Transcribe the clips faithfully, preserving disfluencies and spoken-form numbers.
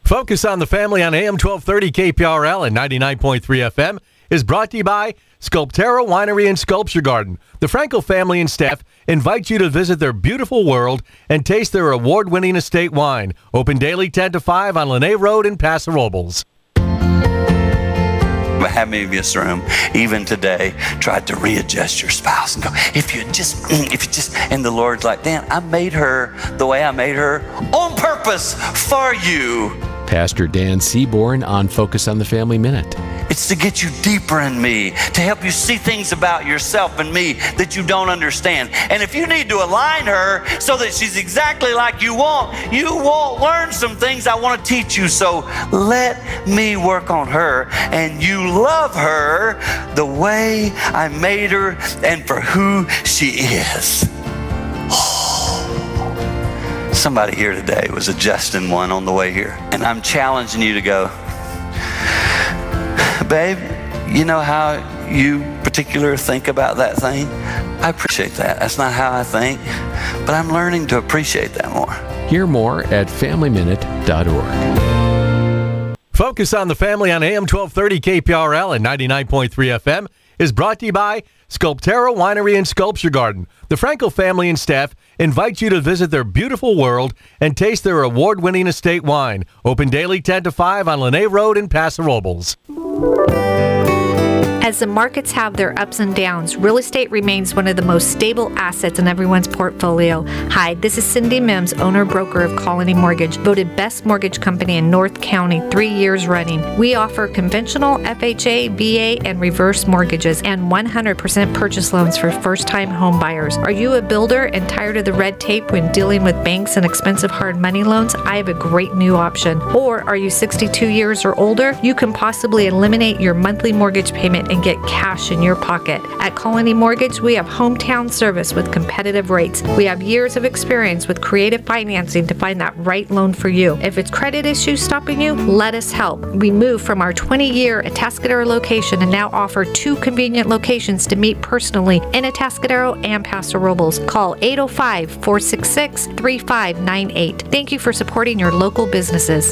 Focus on the Family on A M twelve thirty K P R L and ninety-nine point three F M is brought to you by Sculptera Winery and Sculpture Garden. The Franco family and staff invite you to visit their beautiful world and taste their award-winning estate wine. Open daily ten to five on Lene Road in Paso Robles. How many of you in this room, even today, tried to readjust your spouse and go, if you just, if you just, and the Lord's like, Dan, I made her the way I made her on purpose for you. Pastor Dan Seaborn on Focus on the Family Minute. It's to get you deeper in me, to help you see things about yourself and me that you don't understand. And if you need to align her so that she's exactly like you want, you won't learn some things I want to teach you. So let me work on her, and you love her the way I made her and for who she is. Somebody here today was adjusting one on the way here, and I'm challenging you to go, babe, you know how you particular think about that thing? I appreciate that. That's not how I think, but I'm learning to appreciate that more. Hear more at family minute dot org. Focus on the Family on A M twelve thirty K P R L and ninety-nine point three F M is brought to you by Sculptera Winery and Sculpture Garden. The Franco family and staff invite you to visit their beautiful world and taste their award-winning estate wine. Open daily ten to five on Lene Road in Paso Robles. As the markets have their ups and downs, real estate remains one of the most stable assets in everyone's portfolio. Hi, this is Cindy Mims, owner-broker of Colony Mortgage, voted best mortgage company in North County three years running. We offer conventional F H A, V A, and reverse mortgages and one hundred percent purchase loans for first-time home buyers. Are you a builder and tired of the red tape when dealing with banks and expensive hard money loans? I have a great new option. Or are you sixty-two years or older? You can possibly eliminate your monthly mortgage payment and get cash in your pocket. At Colony Mortgage, we have hometown service with competitive rates. We have years of experience with creative financing to find that right loan for you. If it's credit issues stopping you, let us help. We moved from our twenty-year Atascadero location and now offer two convenient locations to meet personally in Atascadero and Paso Robles. Call eight oh five, four six six, three five nine eight. Thank you for supporting your local businesses.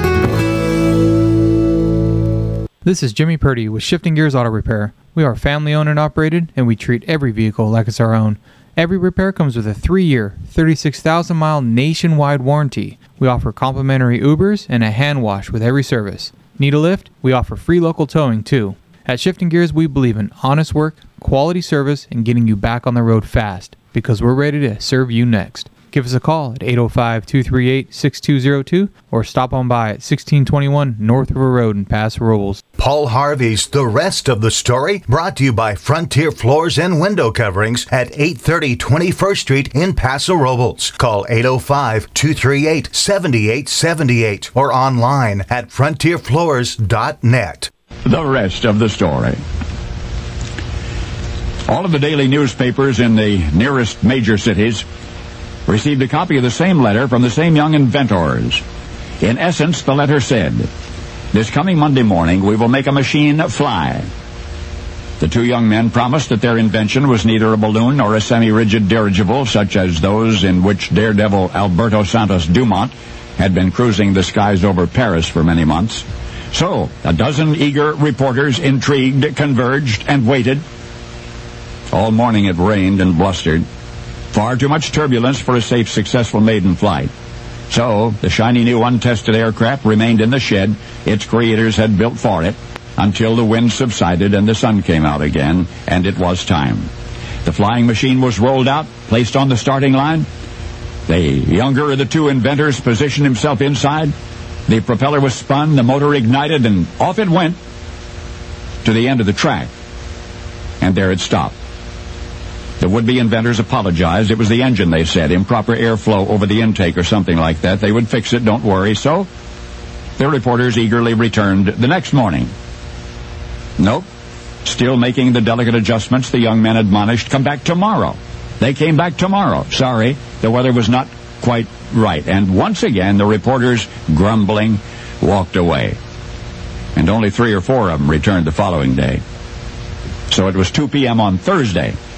This is Jimmy Purdy with Shifting Gears Auto Repair. We are family owned and operated, and we treat every vehicle like it's our own. Every repair comes with a three-year, thirty-six thousand mile nationwide warranty. We offer complimentary Ubers and a hand wash with every service. Need a lift? We offer free local towing too. At Shifting Gears, we believe in honest work, quality service, and getting you back on the road fast, because we're ready to serve you next. Give us a call at eight oh five, two three eight, six two oh two or stop on by at sixteen twenty-one North River Road in Paso Robles. Paul Harvey's The Rest of the Story, brought to you by Frontier Floors and Window Coverings at eight thirty twenty-first Street in Paso Robles. Call eight oh five, two three eight, seven eight seven eight or online at frontier floors dot net. The rest of the story. All of the daily newspapers in the nearest major cities received a copy of the same letter from the same young inventors. In essence, the letter said, "This coming Monday morning, we will make a machine fly." The two young men promised that their invention was neither a balloon nor a semi-rigid dirigible, such as those in which daredevil Alberto Santos Dumont had been cruising the skies over Paris for many months. So, a dozen eager reporters, intrigued, converged, and waited. All morning it rained and blustered. Far too much turbulence for a safe, successful maiden flight. So, the shiny new untested aircraft remained in the shed its creators had built for it until the wind subsided and the sun came out again, and it was time. The flying machine was rolled out, placed on the starting line. The younger of the two inventors positioned himself inside. The propeller was spun, the motor ignited, and off it went to the end of the track. And there it stopped. The would-be inventors apologized. It was the engine, they said. Improper airflow over the intake or something like that. They would fix it, don't worry. So, the reporters eagerly returned the next morning. Nope. Still making the delicate adjustments, the young men admonished, "Come back tomorrow." They came back tomorrow. Sorry, the weather was not quite right. And once again, the reporters, grumbling, walked away. And only three or four of them returned the following day. So it was two p.m. on Thursday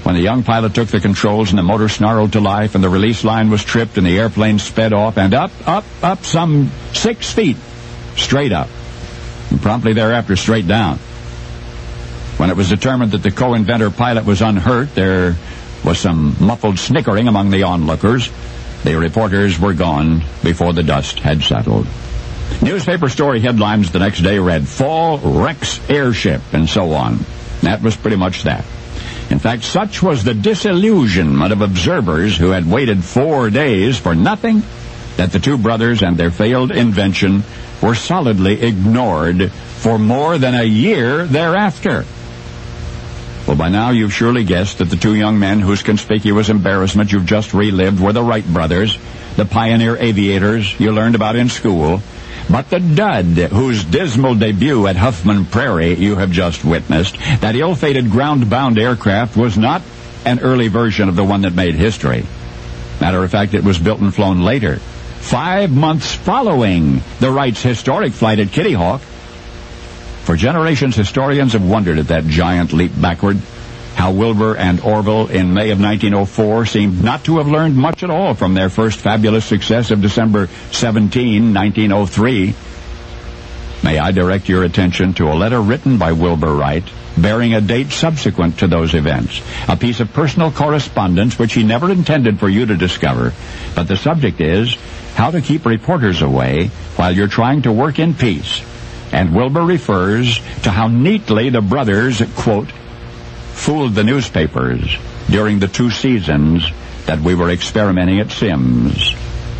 When the young pilot took the controls and the motor snarled to life and the release line was tripped and the airplane sped off and up, up, up some six feet, straight up, and promptly thereafter straight down. When it was determined that the co-inventor pilot was unhurt, there was some muffled snickering among the onlookers. The reporters were gone before the dust had settled. Newspaper story headlines the next day read, Fall Wrecks Airship, and so on. That was pretty much that. In fact, such was the disillusionment of observers who had waited four days for nothing that the two brothers and their failed invention were solidly ignored for more than a year thereafter. Well, by now you've surely guessed that the two young men whose conspicuous embarrassment you've just relived were the Wright brothers, the pioneer aviators you learned about in school. But the dud whose dismal debut at Huffman Prairie you have just witnessed, that ill-fated ground-bound aircraft, was not an early version of the one that made history. Matter of fact, it was built and flown later, five months following the Wrights' historic flight at Kitty Hawk. For generations, historians have wondered at that giant leap backward, how Wilbur and Orville in May of nineteen oh four seemed not to have learned much at all from their first fabulous success of December seventeenth, nineteen oh three. May I direct your attention to a letter written by Wilbur Wright, bearing a date subsequent to those events, a piece of personal correspondence which he never intended for you to discover, but the subject is how to keep reporters away while you're trying to work in peace. And Wilbur refers to how neatly the brothers, quote, fooled the newspapers during the two seasons that we were experimenting at Sims.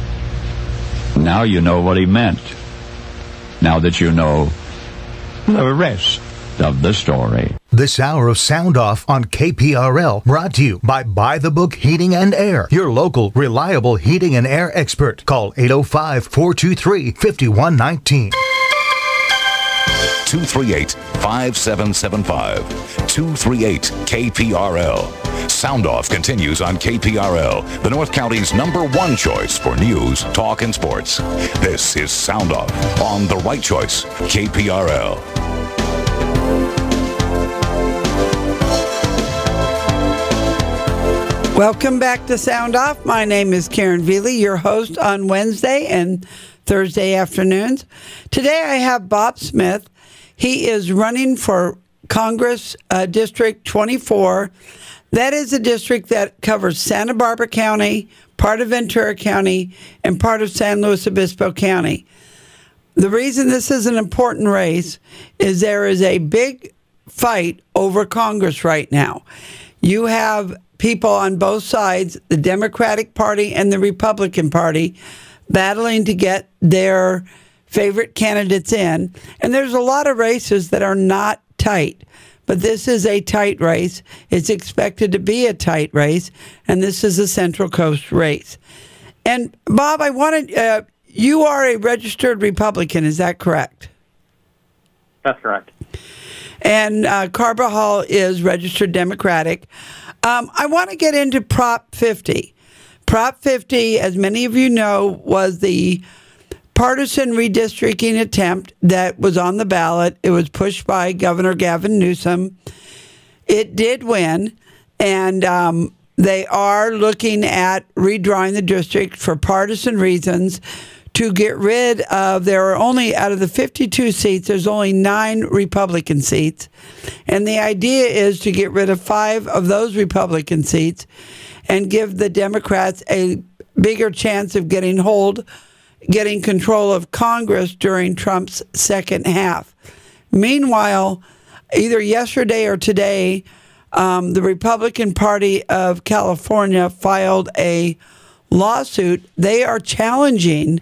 Now you know what he meant. Now that you know the rest of the story. This hour of Sound Off on K P R L brought to you by Buy the Book Heating and Air, your local reliable heating and air expert. Call eight oh five, four two three, five one one nine. two three eight, five seven seven five. two three eight K P R L. Sound Off continues on K P R L, the North County's number one choice for news, talk, and sports. This is Sound Off on The Right Choice, K P R L. Welcome back to Sound Off. My name is Karen Veely, your host on Wednesday and Thursday afternoons. Today I have Bob Smith. He is running for Congress uh, District twenty-four. That is a district that covers Santa Barbara County, part of Ventura County, and part of San Luis Obispo County. The reason this is an important race is there is a big fight over Congress right now. You have people on both sides, the Democratic Party and the Republican Party, battling to get their favorite candidates in. And there's a lot of races that are not tight. But this is a tight race. It's expected to be a tight race. And this is a Central Coast race. And Bob, I wanted, uh, you are a registered Republican, is that correct? That's correct. And uh, Carbajal is registered Democratic. Um, I want to get into Prop fifty. Prop fifty, as many of you know, was the partisan redistricting attempt that was on the ballot. It was pushed by Governor Gavin Newsom. It did win, and um, they are looking at redrawing the district for partisan reasons to get rid of, there are only, out of the fifty-two seats, there's only nine Republican seats. And the idea is to get rid of five of those Republican seats and give the Democrats a bigger chance of getting hold, getting control of Congress during Trump's second half. Meanwhile, either yesterday or today, um, the Republican Party of California filed a lawsuit. They are challenging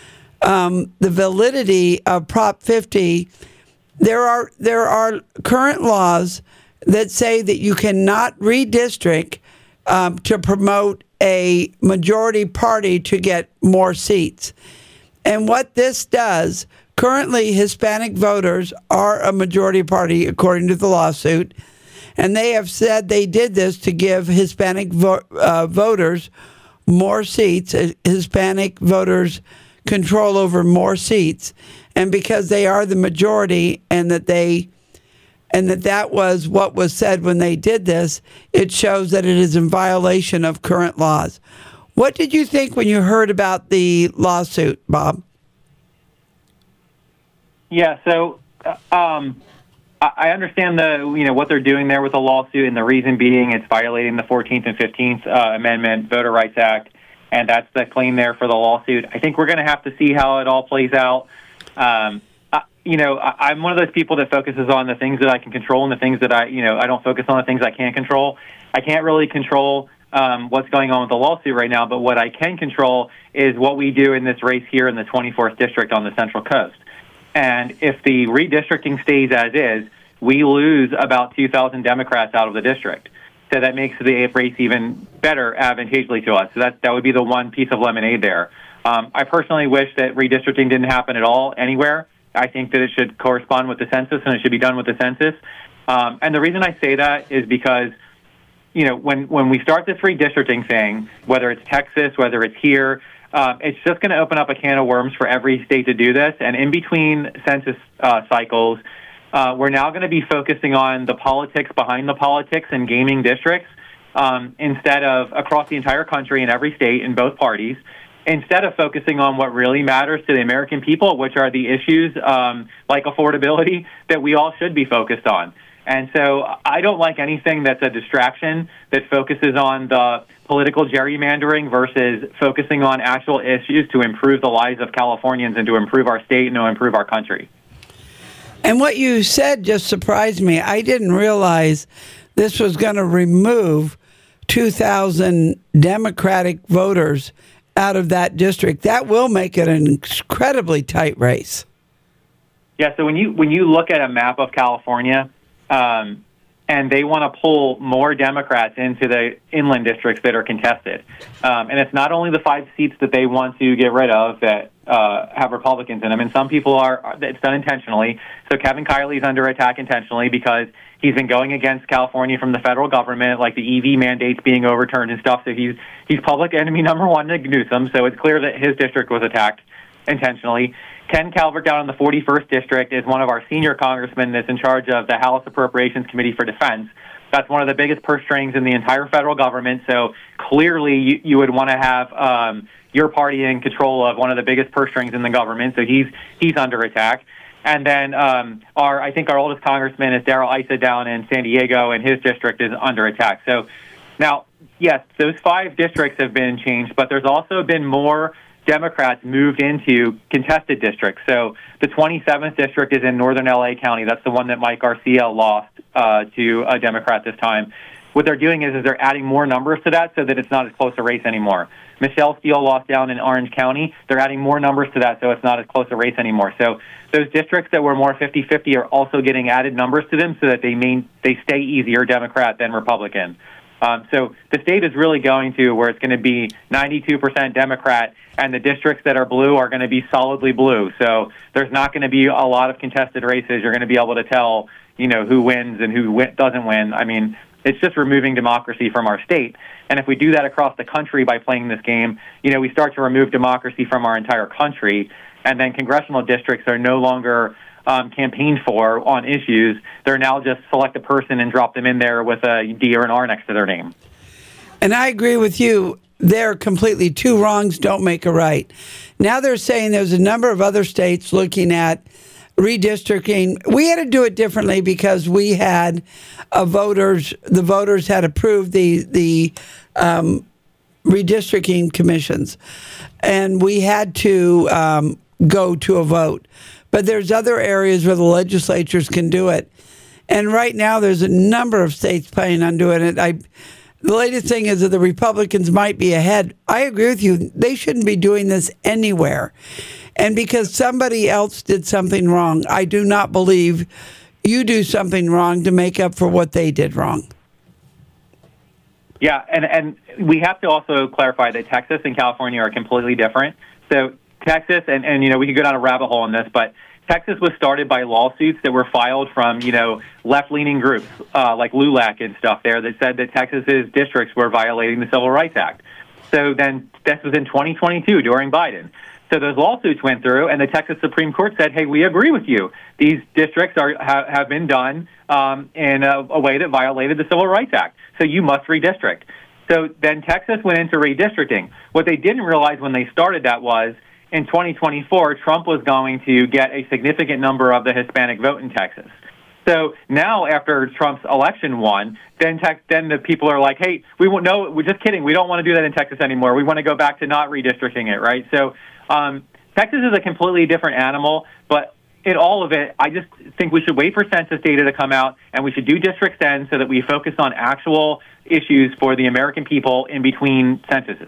um, the validity of Prop fifty. There are there are current laws that say that you cannot redistrict um, to promote a majority party to get more seats. And what this does, currently Hispanic voters are a majority party according to the lawsuit, and they have said they did this to give Hispanic vo- uh, voters more seats, uh, Hispanic voters control over more seats, and because they are the majority and that they and that that was what was said when they did this, it shows that it is in violation of current laws. What did you think when you heard about the lawsuit, Bob? Yeah, so uh, um, I I understand the you know what they're doing there with the lawsuit, and the reason being it's violating the fourteenth and fifteenth uh, Amendment Voter Rights Act, and that's the claim there for the lawsuit. I think we're going to have to see how it all plays out. Um, I, you know, I, I'm one of those people that focuses on the things that I can control and the things that I, you know, I don't focus on the things I can't control. I can't really control um, what's going on with the lawsuit right now, but what I can control is what we do in this race here in the twenty-fourth District on the Central Coast. And if the redistricting stays as is, we lose about two thousand Democrats out of the district. So that makes the race even better advantageously to us. So that, that would be the one piece of lemonade there. Um, I personally wish that redistricting didn't happen at all anywhere. I think that it should correspond with the census, and it should be done with the census. Um, and the reason I say that is because, you know, when, when we start this redistricting thing, whether it's Texas, whether it's here, um, it's just going to open up a can of worms for every state to do this. And in between census uh, cycles, uh, we're now going to be focusing on the politics behind the politics and gaming districts um, instead of across the entire country in every state in both parties, instead of focusing on what really matters to the American people, which are the issues um, like affordability that we all should be focused on. And so I don't like anything that's a distraction that focuses on the political gerrymandering versus focusing on actual issues to improve the lives of Californians and to improve our state and to improve our country. And what you said just surprised me. I didn't realize this was going to remove two thousand Democratic voters out of that district. That will make it an incredibly tight race. Yeah, so when you when you look at a map of California, um, and they want to pull more Democrats into the inland districts that are contested, um, and it's not only the five seats that they want to get rid of that uh, have Republicans in them, and some people are, it's done intentionally. So Kevin Kiley's under attack intentionally because he's been going against California from the federal government, like the E V mandates being overturned and stuff. So he's he's public enemy number one to Newsom. So it's clear that his district was attacked intentionally. Ken Calvert down in the forty-first District is one of our senior congressmen that's in charge of the House Appropriations Committee for Defense. That's one of the biggest purse strings in the entire federal government. So clearly you, you would want to have um, your party in control of one of the biggest purse strings in the government. So he's he's under attack. And then um, our, I think our oldest congressman is Darrell Issa down in San Diego, and his district is under attack. So now, yes, those five districts have been changed, but there's also been more Democrats moved into contested districts. So the twenty-seventh district is in northern L A County. That's the one that Mike Garcia lost uh, to a Democrat this time. What they're doing is, is they're adding more numbers to that so that it's not as close a race anymore. Michelle Steele lost down in Orange County. They're adding more numbers to that so it's not as close a race anymore. So those districts that were more fifty-fifty are also getting added numbers to them so that they mean they stay easier Democrat than Republican. Um, so the state is really going to where it's going to be ninety-two percent Democrat, and the districts that are blue are going to be solidly blue. So there's not going to be a lot of contested races. You're going to be able to tell, you know, who wins and who win- doesn't win. I mean, it's just removing democracy from our state. And if we do that across the country by playing this game, you know, we start to remove democracy from our entire country. And then congressional districts are no longer um, campaigned for on issues. They're now just select a person and drop them in there with a D or an R next to their name. And I agree with you. They're completely two wrongs don't make a right. Now they're saying there's a number of other states looking at redistricting. We had to do it differently because we had a voters, the voters had approved the, the um, redistricting commissions, and we had to um, go to a vote. But there's other areas where the legislatures can do it. And right now there's a number of states planning on doing it. I, the latest thing is that the Republicans might be ahead. I agree with you. They shouldn't be doing this anywhere. And because somebody else did something wrong, I do not believe you do something wrong to make up for what they did wrong. Yeah, and, and we have to also clarify that Texas and California are completely different. So Texas, and, and you know, we could go down a rabbit hole on this, but Texas was started by lawsuits that were filed from, you know, left-leaning groups uh, like LULAC and stuff there that said that Texas's districts were violating the Civil Rights Act. So then this was in twenty twenty-two during Biden. So those lawsuits went through, and the Texas Supreme Court said, hey, we agree with you. These districts are ha- have been done um, in a, a way that violated the Civil Rights Act, so you must redistrict. So then Texas went into redistricting. What they didn't realize when they started that was in twenty twenty-four, Trump was going to get a significant number of the Hispanic vote in Texas. So now, after Trump's election won, then tex- then the people are like, hey, we won't, no, we're just kidding. We don't want to do that in Texas anymore. We want to go back to not redistricting it, right? So um, Texas is a completely different animal, but in all of it, I just think we should wait for census data to come out, and we should do districts then so that we focus on actual issues for the American people in between censuses.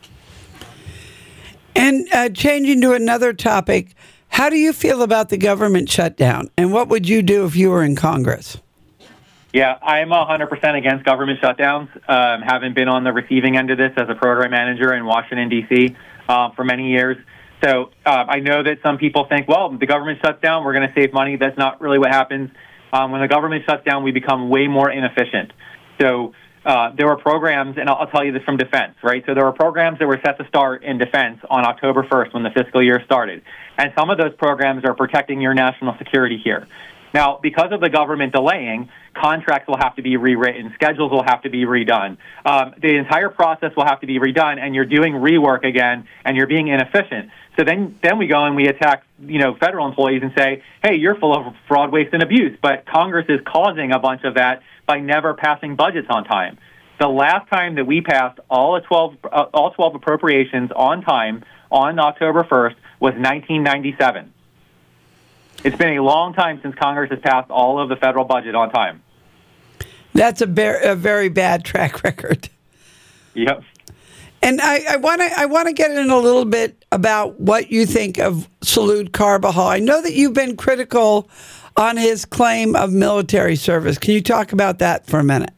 And uh, changing to another topic, how do you feel about the government shutdown, and what would you do if you were in Congress? Yeah, I'm one hundred percent against government shutdowns, um, having been on the receiving end of this as a program manager in Washington, D C uh, for many years. So uh, I know that some people think, well, the government shuts down, we're going to save money. That's not really what happens. Um, when the government shuts down, we become way more inefficient. So uh, there were programs, and I'll, I'll tell you this from defense, right? So there were programs that were set to start in defense on October first when the fiscal year started. And some of those programs are protecting your national security here. Now, because of the government delaying, contracts will have to be rewritten, schedules will have to be redone. Um, the entire process will have to be redone, and you're doing rework again, and you're being inefficient. So then, then we go and we attack, you know, federal employees and say, hey, you're full of fraud, waste, and abuse. But Congress is causing a bunch of that by never passing budgets on time. The last time that we passed all of twelve, uh, all twelve appropriations on time on October first was nineteen ninety-seven. It's been a long time since Congress has passed all of the federal budget on time. That's a, ber- a very bad track record. Yep. And I want to I want to get in a little bit about what you think of Salud Carbajal. I know that you've been critical on his claim of military service. Can you talk about that for a minute?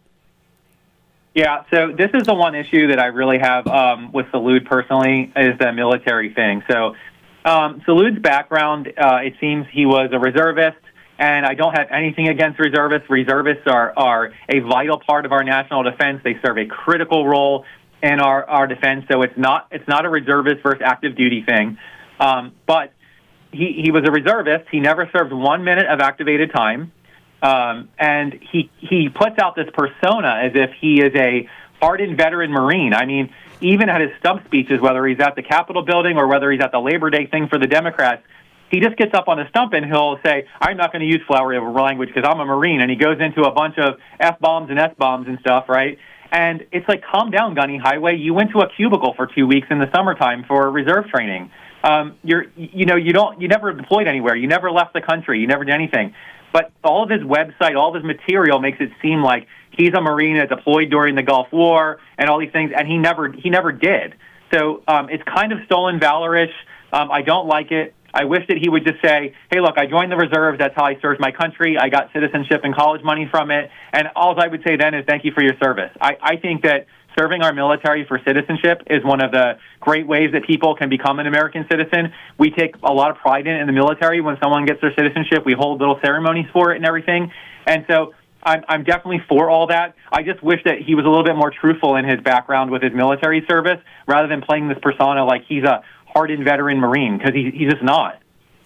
Yeah, so this is the one issue that I really have um, with Salud personally, is the military thing. So um, Salud's background, uh, it seems he was a reservist, and I don't have anything against reservists. Reservists are, are a vital part of our national defense. They serve a critical role in our, our defense, so it's not it's not a reservist versus active duty thing. Um, but he, he was a reservist. He never served one minute of activated time. Um, and he he puts out this persona as if he is a hardened veteran Marine. I mean, even at his stump speeches, whether he's at the Capitol building or whether he's at the Labor Day thing for the Democrats, he just gets up on a stump and he'll say, I'm not going to use flowery language because I'm a Marine. And he goes into a bunch of F-bombs and S-bombs and stuff, right? And it's like, calm down, Gunny Highway. You went to a cubicle for two weeks in the summertime for reserve training. Um, you're, you know, you don't, you never deployed anywhere. You never left the country. You never did anything. But all of his website, all of his material makes it seem like he's a Marine that deployed during the Gulf War and all these things, and he never, he never did. So um, it's kind of stolen valor-ish. Um, I don't like it. I wish that he would just say, hey, look, I joined the reserves. That's how I served my country. I got citizenship and college money from it. And all I would say then is thank you for your service. I, I think that serving our military for citizenship is one of the great ways that people can become an American citizen. We take a lot of pride in it in the military. When someone gets their citizenship, we hold little ceremonies for it and everything. And so I'm, I'm definitely for all that. I just wish that he was a little bit more truthful in his background with his military service rather than playing this persona like he's a hardened veteran Marine, because he, he's just not.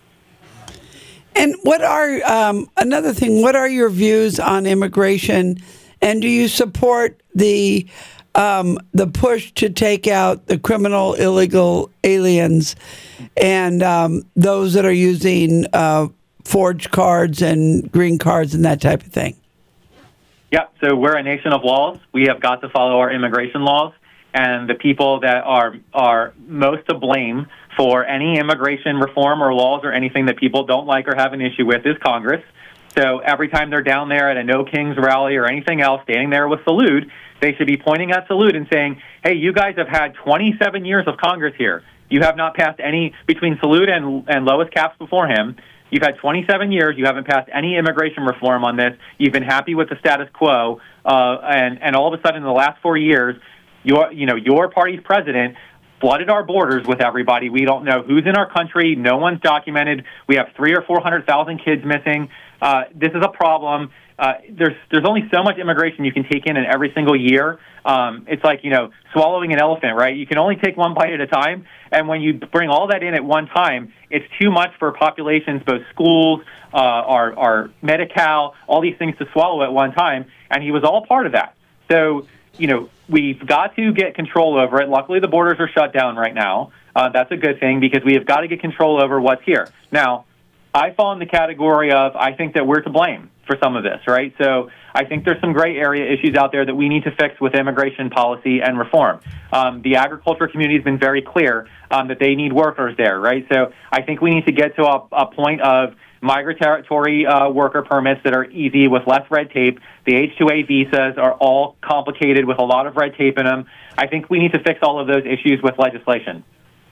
And what are, um, another thing, what are your views on immigration, and do you support the um, the push to take out the criminal illegal aliens and um, those that are using uh, forged cards and green cards and that type of thing? Yeah, so we're a nation of laws. We have got to follow our immigration laws. And the people that are are most to blame for any immigration reform or laws or anything that people don't like or have an issue with is Congress. So every time they're down there at a No Kings rally or anything else, standing there with Salud, they should be pointing at Salud and saying, hey, you guys have had twenty-seven years of Congress here. You have not passed any, between Salud and, and Lois Capps before him, you've had twenty-seven years. You haven't passed any immigration reform on this. You've been happy with the status quo. Uh, and, and all of a sudden in the last four years, Your, you know, your party's president flooded our borders with everybody. We don't know who's in our country. No one's documented. We have three or four hundred thousand kids missing. Uh, this is a problem. Uh, there's there's only so much immigration you can take in in every single year. Um, it's like, you know, swallowing an elephant, right? You can only take one bite at a time. And when you bring all that in at one time, it's too much for populations, both schools, uh, our, our Medi-Cal, all these things to swallow at one time. And he was all part of that. So, you know, we've got to get control over it. Luckily, the borders are shut down right now. Uh, that's a good thing because we have got to get control over what's here. Now, I fall in the category of I think that we're to blame for some of this, right? So I think there's some gray area issues out there that we need to fix with immigration policy and reform. Um, the agriculture community has been very clear um, that they need workers there, right? So I think we need to get to a, a point of migratory uh, worker permits that are easy with less red tape. The H two A visas are all complicated with a lot of red tape in them. I think we need to fix all of those issues with legislation.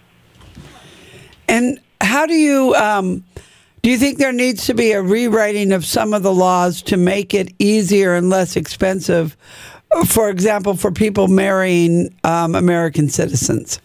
And how do you... Um Do you think there needs to be a rewriting of some of the laws to make it easier and less expensive, for example, for people marrying um, American citizens?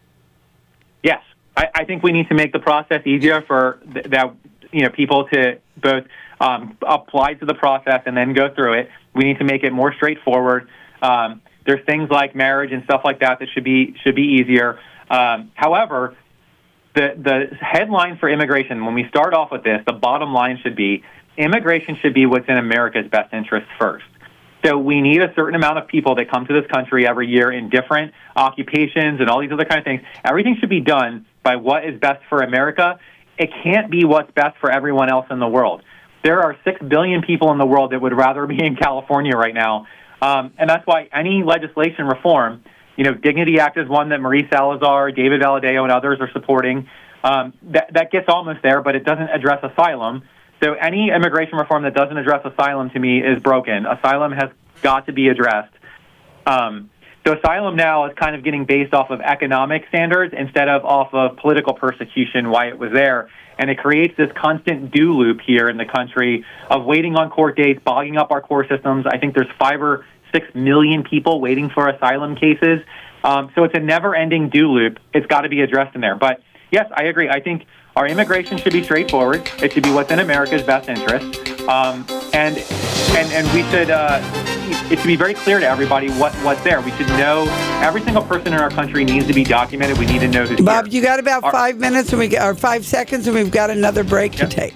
Yes. I, I think we need to make the process easier for th- that, you know, people to both um, apply to the process and then go through it. We need to make it more straightforward. Um, there's things like marriage and stuff like that that should be should be easier. Um, however, The, the headline for immigration, when we start off with this, the bottom line should be immigration should be what's in America's best interest first. So we need a certain amount of people that come to this country every year in different occupations and all these other kind of things. Everything should be done by what is best for America. It can't be what's best for everyone else in the world. There are six billion people in the world that would rather be in California right now. Um, and that's why any legislation reform, you know, Dignity Act is one that Marie Salazar, David Valadao, and others are supporting. Um, that, that gets almost there, but it doesn't address asylum. So any immigration reform that doesn't address asylum, to me, is broken. Asylum has got to be addressed. Um, so asylum now is kind of getting based off of economic standards instead of off of political persecution, why it was there. And it creates this constant do loop here in the country of waiting on court dates, bogging up our court systems. I think there's five or six million people waiting for asylum cases. Um, so it's a never-ending do loop. It's got to be addressed in there. But, yes, I agree. I think our immigration should be straightforward. It should be what's in America's best interest. Um, and, and and we should, uh, it should be very clear to everybody what, what's there. We should know every single person in our country needs to be documented. We need to know who's Bob, here. you got about our, five minutes and we or five seconds and we've got another break yep. to take.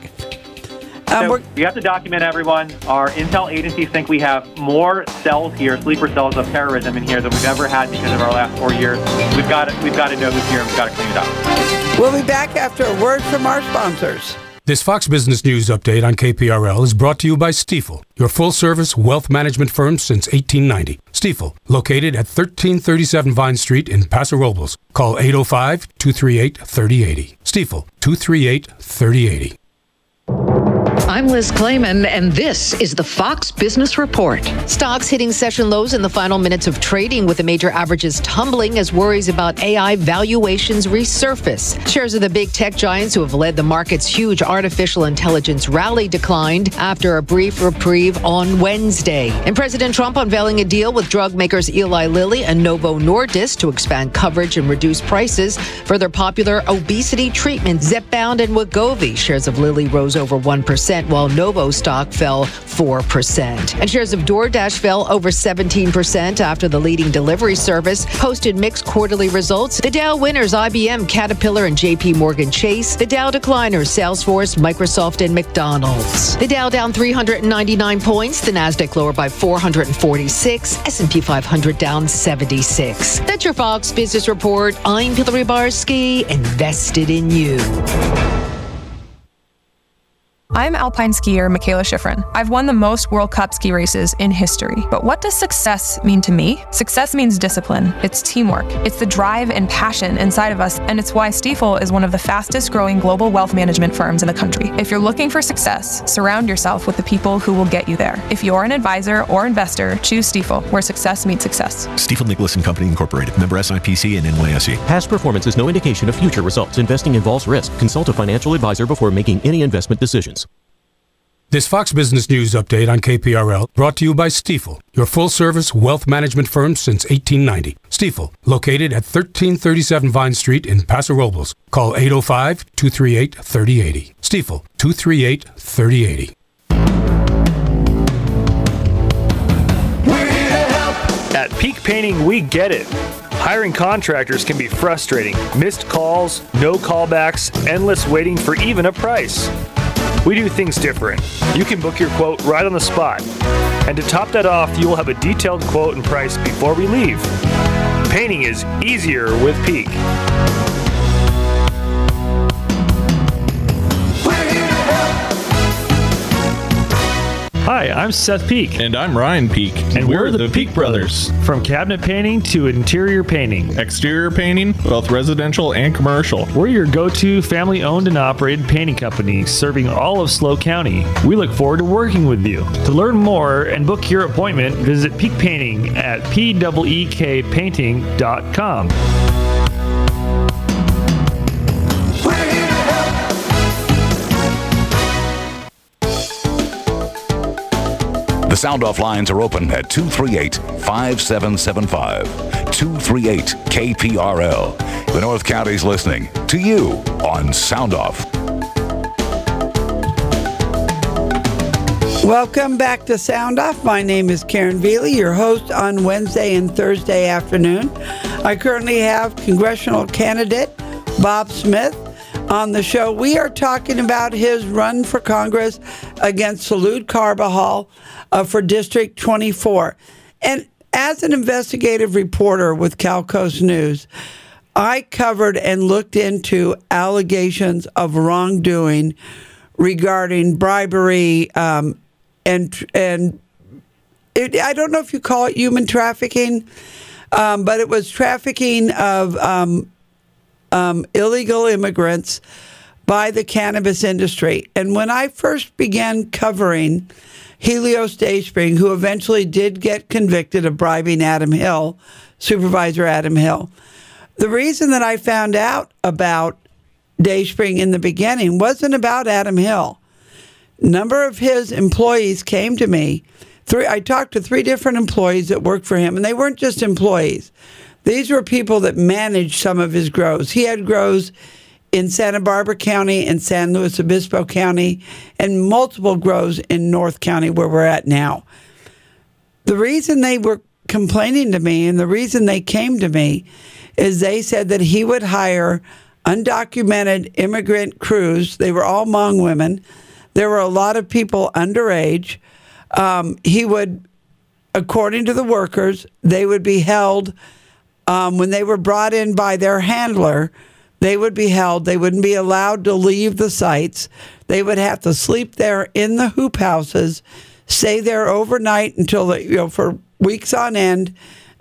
Um, so we have to document everyone. Our intel agencies think we have more cells here, sleeper cells of terrorism in here than we've ever had because of our last four years. We've got to, we've got to know who's here and we've got to clean it up. We'll be back after a word from our sponsors. This Fox Business News update on K P R L is brought to you by Stifel, your full-service wealth management firm since eighteen ninety. Stifel, located at thirteen thirty-seven Vine Street in Paso Robles. Call eight oh five, two three eight, three oh eight oh. Stifel, two three eight, three oh eight oh. I'm Liz Clayman, and this is the Fox Business Report. Stocks hitting session lows in the final minutes of trading, with the major averages tumbling as worries about A I valuations resurface. Shares of the big tech giants who have led the market's huge artificial intelligence rally declined after a brief reprieve on Wednesday. And President Trump unveiling a deal with drug makers Eli Lilly and Novo Nordisk to expand coverage and reduce prices for their popular obesity treatments Zepbound and Wegovy. Shares of Lilly rose over one percent. While Novo stock fell four percent. And shares of DoorDash fell over seventeen percent after the leading delivery service posted mixed quarterly results. The Dow winners, I B M, Caterpillar, and J P Morgan Chase. The Dow decliners, Salesforce, Microsoft, and McDonald's. The Dow down three hundred ninety-nine points. The Nasdaq lower by four hundred forty-six. S and P five hundred down seventy-six. That's your Fox Business Report. I'm Hillary Barsky, invested in you. I'm alpine skier Michaela Schifrin. I've won the most World Cup ski races in history. But what does success mean to me? Success means discipline. It's teamwork. It's the drive and passion inside of us, and it's why Stifel is one of the fastest growing global wealth management firms in the country. If you're looking for success, surround yourself with the people who will get you there. If you're an advisor or investor, choose Stifel, where success meets success. Stifel Nicholas and Company Incorporated. Member S I P C and N Y S E. Past performance is no indication of future results. Investing involves risk. Consult a financial advisor before making any investment decisions. This Fox Business News update on K P R L brought to you by Stifel, your full-service wealth management firm since eighteen ninety. Stifel, located at thirteen thirty-seven Vine Street in Paso Robles. Call eight oh five, two three eight, three oh eight oh. Stifel, two three eight, three oh eight oh. At Peak Painting, we get it. Hiring contractors can be frustrating. Missed calls, no callbacks, endless waiting for even a price. We do things different. You can book your quote right on the spot. And to top that off, you will have a detailed quote and price before we leave. Painting is easier with Peak. Hi, I'm Seth Peak. And I'm Ryan Peak. And we're, we're the, the Peak, Peak Brothers. Brothers. From cabinet painting to interior painting. Exterior painting, both residential and commercial. We're your go-to family-owned and operated painting company serving all of SLO County. We look forward to working with you. To learn more and book your appointment, visit Peak Painting at P E E K painting dot com. The Sound Off lines are open at two three eight, five seven seven five. two three eight K P R L. The North County's listening to you on Sound Off. Welcome back to Sound Off. My name is Karen Veely, your host on Wednesday and Thursday afternoon. I currently have congressional candidate Bob Smith on the show. We are talking about his run for Congress against Salud Carbajal uh, for District twenty-four. And as an investigative reporter with Cal Coast News, I covered and looked into allegations of wrongdoing regarding bribery um, and and it, I don't know if you call it human trafficking, um, but it was trafficking of um, Um, illegal immigrants by the cannabis industry. And when I first began covering Helios Dayspring, who eventually did get convicted of bribing Adam Hill, Supervisor Adam Hill, the reason that I found out about Dayspring in the beginning wasn't about Adam Hill. A number of his employees came to me. Three, I talked to three different employees that worked for him, and they weren't just employees. These were people that managed some of his grows. He had grows in Santa Barbara County and San Luis Obispo County and multiple grows in North County where we're at now. The reason they were complaining to me and the reason they came to me is they said that he would hire undocumented immigrant crews. They were all Hmong women. There were a lot of people underage. Um, he would, according to the workers, they would be held Um, when they were brought in by their handler, they would be held. They wouldn't be allowed to leave the sites. They would have to sleep there in the hoop houses, stay there overnight until, the, you know, for weeks on end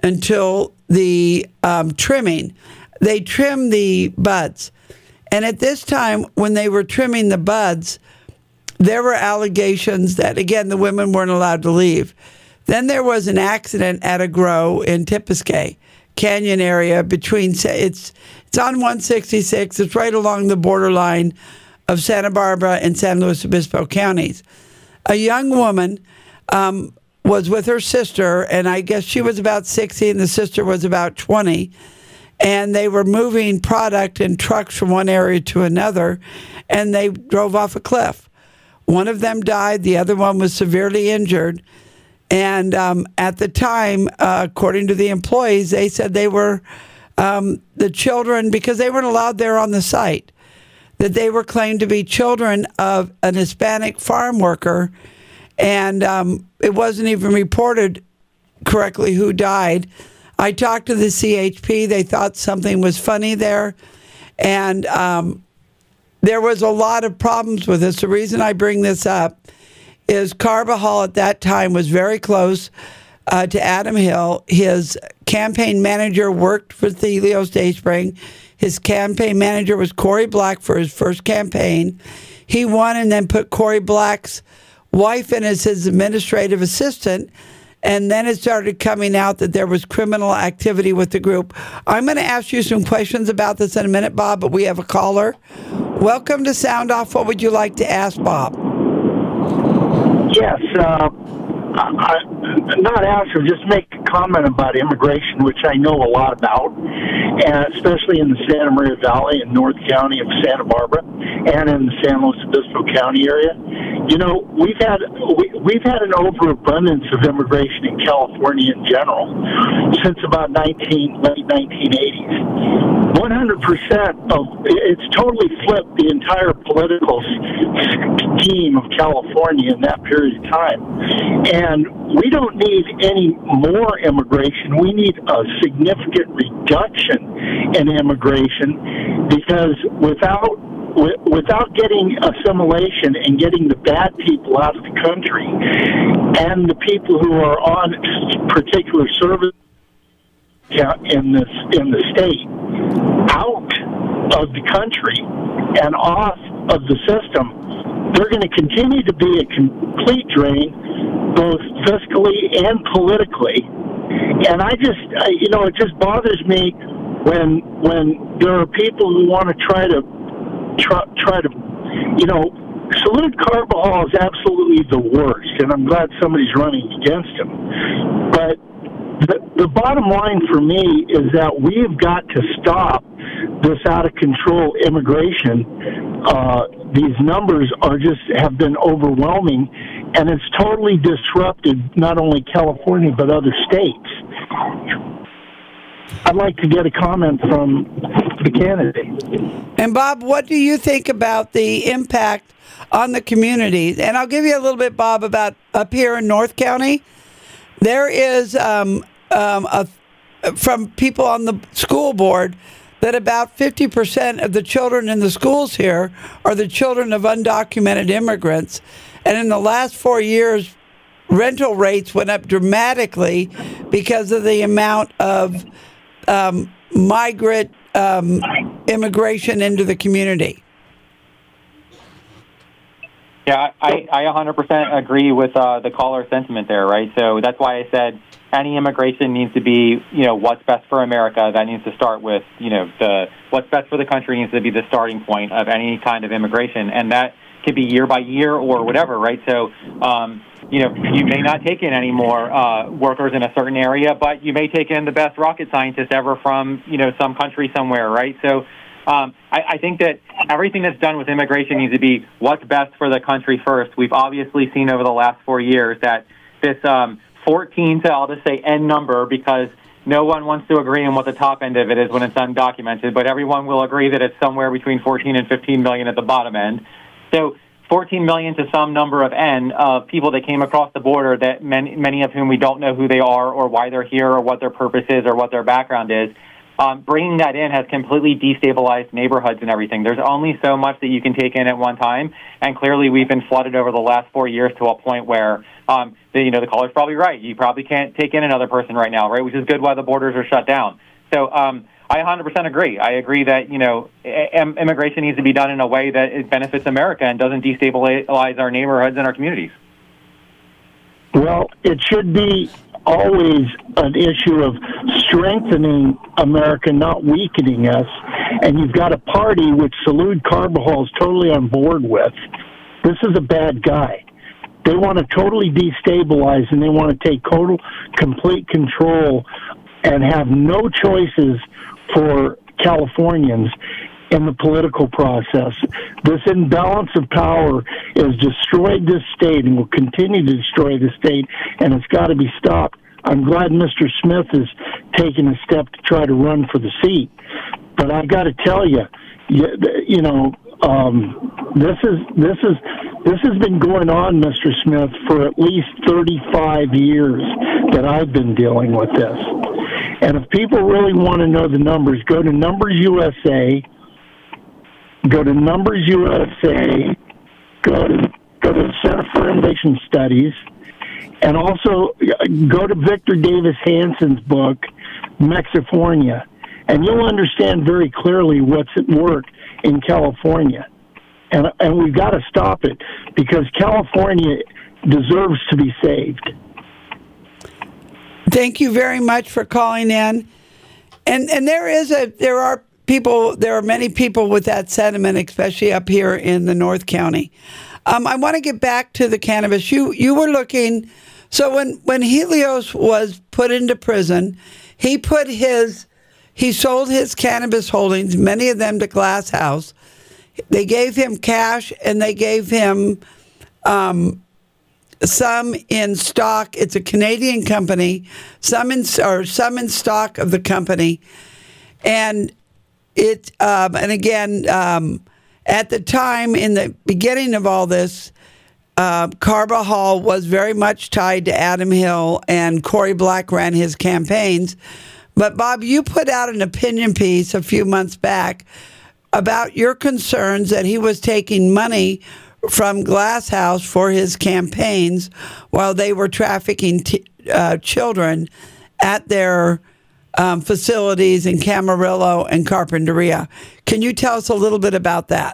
until the um, trimming. They trim the buds. And at this time, when they were trimming the buds, there were allegations that, again, the women weren't allowed to leave. Then there was an accident at a grow in Tepiscay Canyon area between, it's it's on one sixty-six. It's right along the borderline of Santa Barbara and San Luis Obispo counties. A young woman um, was with her sister, and I guess she was about sixty and the sister was about twenty. And they were moving product in trucks from one area to another, and they drove off a cliff. One of them died. The other one was severely injured. And um, at the time, uh, according to the employees, they said they were um, the children, because they weren't allowed there on the site, that they were claimed to be children of an Hispanic farm worker. And um, it wasn't even reported correctly who died. I talked to the C H P. They thought something was funny there. And um, there was a lot of problems with this. The reason I bring this up is Carbajal at that time was very close uh, to Adam Hill. His campaign manager worked for Helios Dayspring. His campaign manager was Corey Black for his first campaign. He won and then put Corey Black's wife in as his administrative assistant. And then it started coming out that there was criminal activity with the group. I'm going to ask you some questions about this in a minute, Bob, but we have a caller. Welcome to Sound Off. What would you like to ask, Bob? Yes, uh, I, I, not answer, just make a comment about immigration, which I know a lot about, and especially in the Santa Maria Valley and North County of Santa Barbara, and in the San Luis Obispo County area. You know, we've had we, we've had an overabundance of immigration in California in general since about nineteen late nineteen eighties. one hundred percent of it's totally flipped the entire political scheme of California in that period of time. And we don't need any more immigration. We need a significant reduction in immigration, because without without getting assimilation and getting the bad people out of the country and the people who are on particular service in this in the state out of the country and off of the system, they're going to continue to be a complete drain, both fiscally and politically. And I just, I, you know, it just bothers me when when there are people who want to try to try, try to, you know, Salud Carbajal is absolutely the worst, and I'm glad somebody's running against him. But the, the bottom line for me is that we've got to stop this out-of-control immigration. Uh, these numbers are just have been overwhelming, and it's totally disrupted not only California but other states. I'd like to get a comment from the candidate. And Bob, what do you think about the impact on the community? And I'll give you a little bit, Bob, about up here in North County. There is um, um, a, from people on the school board that about fifty percent of the children in the schools here are the children of undocumented immigrants. And in the last four years, rental rates went up dramatically because of the amount of um, migrant um, immigration into the community. Yeah, I, I one hundred percent agree with uh, the caller's sentiment there, right? So that's why I said any immigration needs to be, you know, what's best for America. That needs to start with, you know, the what's best for the country needs to be the starting point of any kind of immigration. And that could be year by year or whatever, right? So, um, you know, you may not take in any more uh, workers in a certain area, but you may take in the best rocket scientist ever from, you know, some country somewhere, right? So um, I, I think that everything that's done with immigration needs to be what's best for the country first. We've obviously seen over the last four years that this um, fourteen to, I'll just say, N number, because no one wants to agree on what the top end of it is when it's undocumented, but everyone will agree that it's somewhere between fourteen and fifteen million at the bottom end. So fourteen million to some number of N of people that came across the border, that many, many of whom we don't know who they are or why they're here or what their purpose is or what their background is. Um, bringing that in has completely destabilized neighborhoods and everything. There's only so much that you can take in at one time, and clearly we've been flooded over the last four years to a point where, um, the, you know, the caller's probably right. You probably can't take in another person right now, right, which is good why the borders are shut down. So um, I one hundred percent agree. I agree that, you know, im- immigration needs to be done in a way that it benefits America and doesn't destabilize our neighborhoods and our communities. Well, it should be always an issue of strengthening America, not weakening us. And you've got a party which Salud Carbajal is totally on board with. This is a bad guy. They want to totally destabilize, and they want to take total, complete control and have no choices for Californians in the political process. This imbalance of power has destroyed this state and will continue to destroy the state, and it's got to be stopped. I'm glad Mister Smith is taking a step to try to run for the seat. But I've got to tell you, you, you know, um, this is this is this has been going on, Mister Smith, for at least thirty-five years that I've been dealing with this. And if people really want to know the numbers, go to Numbers U S A. Go to Numbers U S A. Go to go to the Center for Immigration Studies, and also go to Victor Davis Hansen's book, Mexifornia, and you'll understand very clearly what's at work in California. And and we've got to stop it, because California deserves to be saved. Thank you very much for calling in. And and there is a there are people there are many people with that sentiment, especially up here in the North County. Um, I want to get back to the cannabis. You you were looking. So when when Helios was put into prison, he put his he sold his cannabis holdings, many of them to Glass House. They gave him cash and they gave him um, some in stock. It's a Canadian company. Some in or some in stock of the company, and it um, and again um, at the time in the beginning of all this. Uh, Carbajal was very much tied to Adam Hill, and Corey Black ran his campaigns. But, Bob, you put out an opinion piece a few months back about your concerns that he was taking money from Glass House for his campaigns while they were trafficking t- uh, children at their um, facilities in Camarillo and Carpinteria. Can you tell us a little bit about that?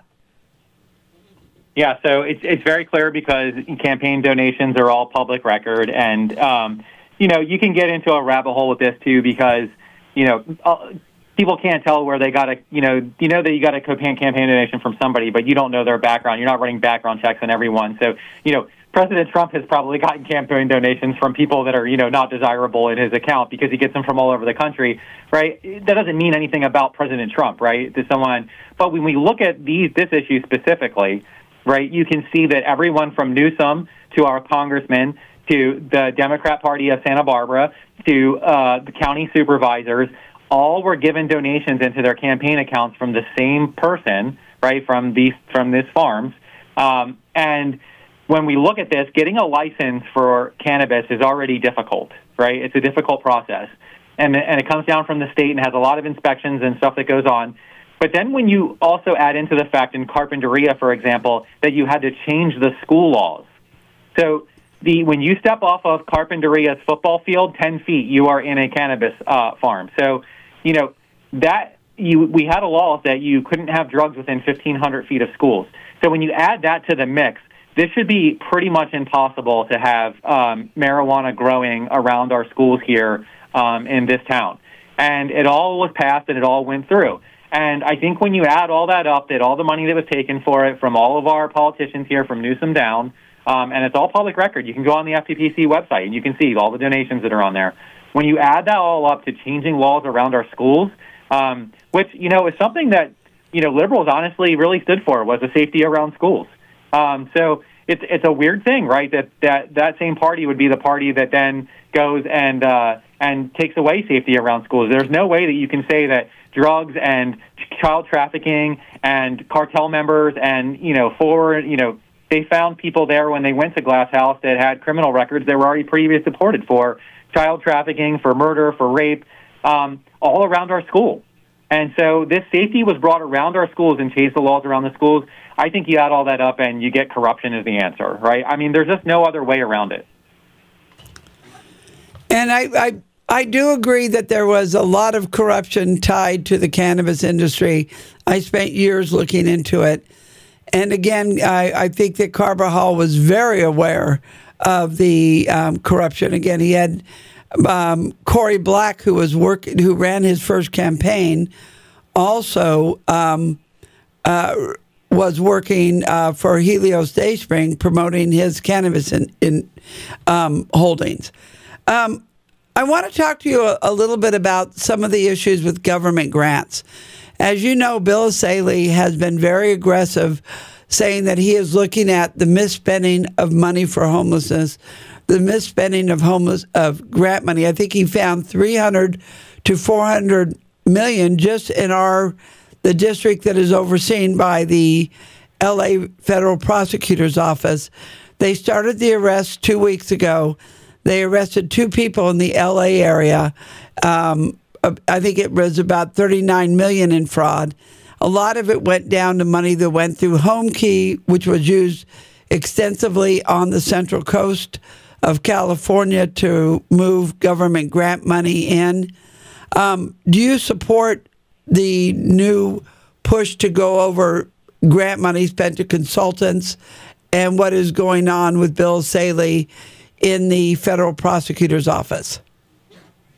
Yeah, so it's it's very clear because campaign donations are all public record, and um, you know you can get into a rabbit hole with this too because you know uh, people can't tell where they got a you know you know that you got a campaign campaign donation from somebody, but you don't know their background. You're not running background checks on everyone, so you know President Trump has probably gotten campaign donations from people that are you know not desirable in his account because he gets them from all over the country, right? That doesn't mean anything about President Trump, right? To someone, but when we look at these this issue specifically. Right, you can see that everyone from Newsom to our congressman to the Democrat Party of Santa Barbara to uh, the county supervisors, all were given donations into their campaign accounts from the same person, right, from these from these farms. Um, and when we look at this, getting a license for cannabis is already difficult, right? It's a difficult process, and and it comes down from the state and has a lot of inspections and stuff that goes on. But then when you also add into the fact in Carpinteria, for example, that you had to change the school laws. So the when you step off of Carpinteria's football field, ten feet, you are in a cannabis uh, farm. So, you know, that you we had a law that you couldn't have drugs within fifteen hundred feet of schools. So when you add that to the mix, this should be pretty much impossible to have um, marijuana growing around our schools here um, in this town. And it all was passed and it all went through. And I think when you add all that up, that all the money that was taken for it from all of our politicians here, from Newsom down, um, and it's all public record. You can go on the F T P C website and you can see all the donations that are on there. When you add that all up to changing laws around our schools, um, which, you know, is something that, you know, liberals honestly really stood for, was the safety around schools. Um, so it's it's a weird thing, right, that, that that same party would be the party that then goes and uh, and takes away safety around schools. There's no way that you can say that drugs and child trafficking and cartel members and, you know, for, you know, they found people there when they went to Glass House that had criminal records that were already previously deported for child trafficking, for murder, for rape, um, all around our school. And so this safety was brought around our schools and changed the laws around the schools. I think you add all that up and you get corruption as the answer, right? I mean, there's just no other way around it. And I, I I do agree that there was a lot of corruption tied to the cannabis industry. I spent years looking into it. And again, I, I think that Carbajal was very aware of the um, corruption. Again, he had um, Corey Black, who was working, who ran his first campaign, also um, uh, was working uh, for Helios Dayspring, promoting his cannabis in, in um, holdings. Um, I want to talk to you a, a little bit about some of the issues with government grants. As you know, Bill Essayli has been very aggressive, saying that he is looking at the misspending of money for homelessness, the misspending of homeless of grant money. I think he found three hundred to four hundred million just in our the district that is overseen by the L A Federal Prosecutor's Office. They started the arrest two weeks ago. They arrested two people in the L A area. Um, I think it was about thirty-nine million dollars in fraud. A lot of it went down to money that went through HomeKey, which was used extensively on the Central Coast of California to move government grant money in. Um, do you support the new push to go over grant money spent to consultants and what is going on with Bill Essayli in the federal prosecutor's office?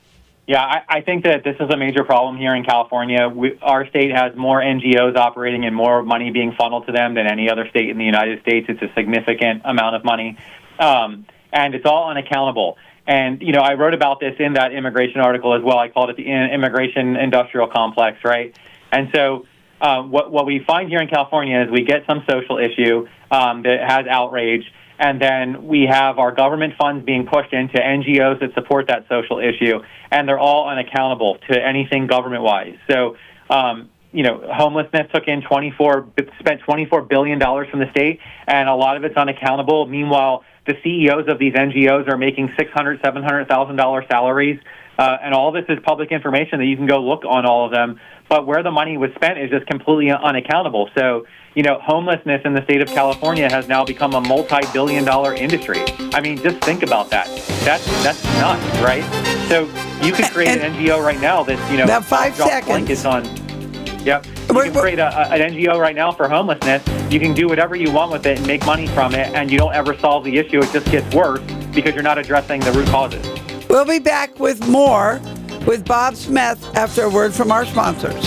Yeah, I, I think that this is a major problem here in California. We, our state has more N G Os operating and more money being funneled to them than any other state in the United States. It's a significant amount of money, um, and it's all unaccountable. And, you know, I wrote about this in that immigration article as well. I called it the immigration industrial complex, right? And so uh, what, what we find here in California is we get some social issue um, that has outrage, and then we have our government funds being pushed into N G Os that support that social issue, and they're all unaccountable to anything government-wise. So, um, you know, homelessness took in twenty-four, spent twenty-four billion dollars from the state, and a lot of it's unaccountable. Meanwhile, the C E Os of these N G Os are making six hundred thousand dollars, seven hundred thousand dollars salaries, uh, and all this is public information that you can go look on all of them. But where the money was spent is just completely unaccountable. So, you know, homelessness in the state of California has now become a multi-billion dollar industry. I mean, just think about that. That's that's nuts, right? So you could create an N G O right now that's, you know, about five seconds. blankets on. Yep. You can create a, a, an N G O right now for homelessness. You can do whatever you want with it and make money from it, and you don't ever solve the issue. It just gets worse because you're not addressing the root causes. We'll be back with more with Bob Smith after a word from our sponsors.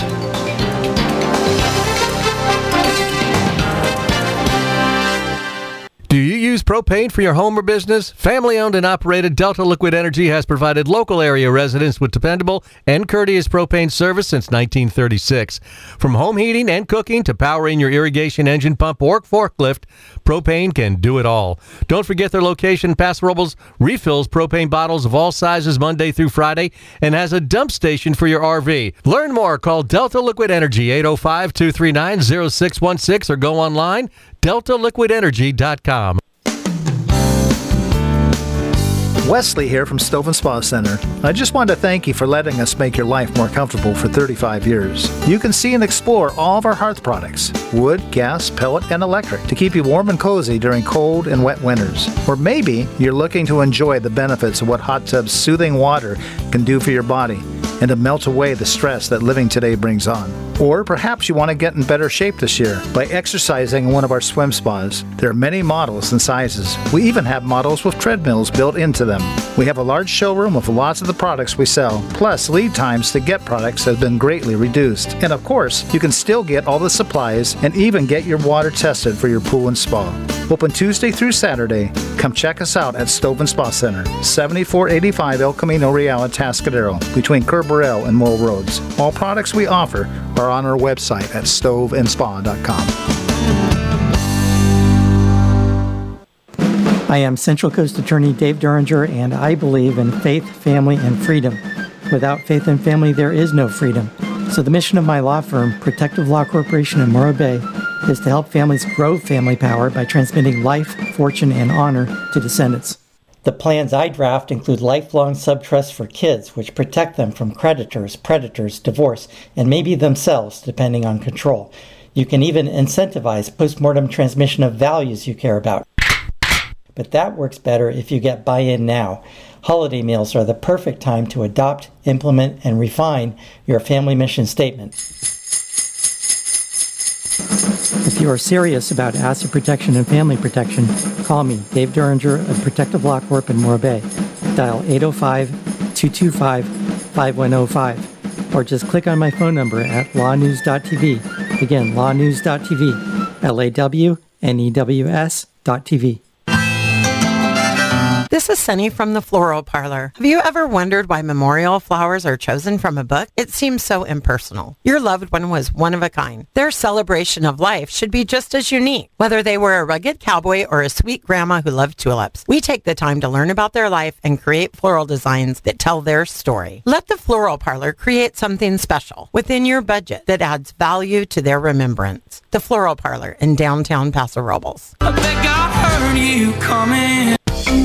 Do you use propane for your home or business? Family-owned and operated Delta Liquid Energy has provided local area residents with dependable and courteous propane service since nineteen thirty-six. From home heating and cooking to powering your irrigation engine pump or forklift, propane can do it all. Don't forget their location. Paso Robles refills propane bottles of all sizes Monday through Friday and has a dump station for your R V. Learn more. Call Delta Liquid Energy, eight oh five, two three nine, oh six one six, or go online, delta liquid energy dot com. Wesley here from Stove and Spa Center. I just wanted to thank you for letting us make your life more comfortable for thirty-five years. You can see and explore all of our hearth products, wood, gas, pellet, and electric, to keep you warm and cozy during cold and wet winters. Or maybe you're looking to enjoy the benefits of what hot tub's soothing water can do for your body and to melt away the stress that living today brings on. Or perhaps you want to get in better shape this year by exercising in one of our swim spas. There are many models and sizes. We even have models with treadmills built into them. We have a large showroom with lots of the products we sell, plus lead times to get products have been greatly reduced. And of course, you can still get all the supplies and even get your water tested for your pool and spa. Open Tuesday through Saturday. Come check us out at Stove and Spa Center, seventy-four eighty-five El Camino Real at Tascadero, between Curb Burrell and Mole Roads. All products we offer are on our website at stove and spa dot com. I am Central Coast Attorney Dave Duringer, and I believe in faith, family, and freedom. Without faith and family, there is no freedom. So the mission of my law firm, Protective Law Corporation in Morro Bay, is to help families grow family power by transmitting life, fortune, and honor to descendants. The plans I draft include lifelong subtrusts for kids, which protect them from creditors, predators, divorce, and maybe themselves, depending on control. You can even incentivize postmortem transmission of values you care about. But that works better if you get buy-in now. Holiday meals are the perfect time to adopt, implement, and refine your family mission statement. If you are serious about asset protection and family protection, call me, Dave Duringer of Protective Law Corp in Morro Bay. Dial eight oh five, two two five, five one oh five, or just click on my phone number at law news dot t v. Again, law news dot t v, L A W N E W S dot T V. This is Sunny from the Floral Parlor. Have you ever wondered why memorial flowers are chosen from a book? It seems so impersonal. Your loved one was one of a kind. Their celebration of life should be just as unique. Whether they were a rugged cowboy or a sweet grandma who loved tulips, we take the time to learn about their life and create floral designs that tell their story. Let the Floral Parlor create something special within your budget that adds value to their remembrance. The Floral Parlor in downtown Paso Robles. I think I heard you coming.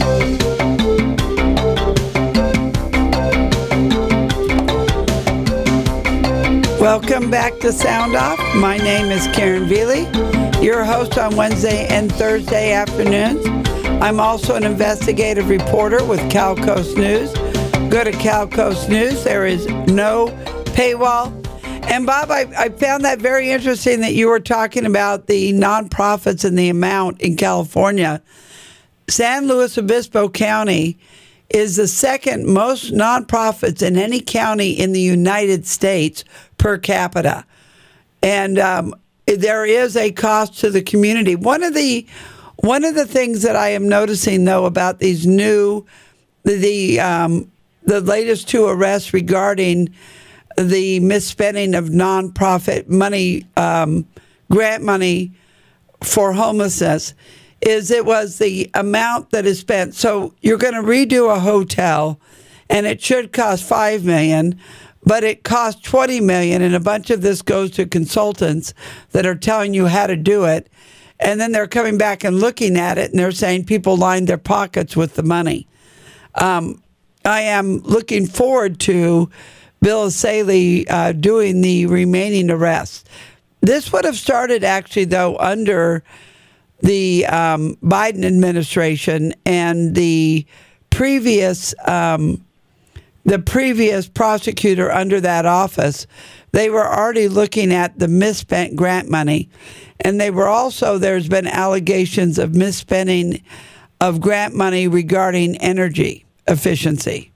Welcome back to Sound Off. My name is Karen Veely, your host on Wednesday and Thursday afternoons. I'm also an investigative reporter with Cal Coast News. Go to Cal Coast News. There is no paywall. And Bob, I, I found that very interesting that you were talking about the nonprofits and the amount in California. San Luis Obispo County is the second most nonprofits in any county in the United States per capita. And um, there is a cost to the community. One of the one of the things that I am noticing, though, about these new, the the, um, the latest two arrests regarding the misspending of nonprofit money, um, grant money for homelessness, is it was the amount that is spent. So you're going to redo a hotel, and it should cost five million dollars, but it costs twenty million dollars, and a bunch of this goes to consultants that are telling you how to do it. And then they're coming back and looking at it, and they're saying people lined their pockets with the money. Um, I am looking forward to Bill Saley uh, doing the remaining arrests. This would have started, actually, though, under the um, Biden administration and the previous um, the previous prosecutor under that office. They were already looking at the misspent grant money, and they were also, there's been allegations of misspending of grant money regarding energy efficiency.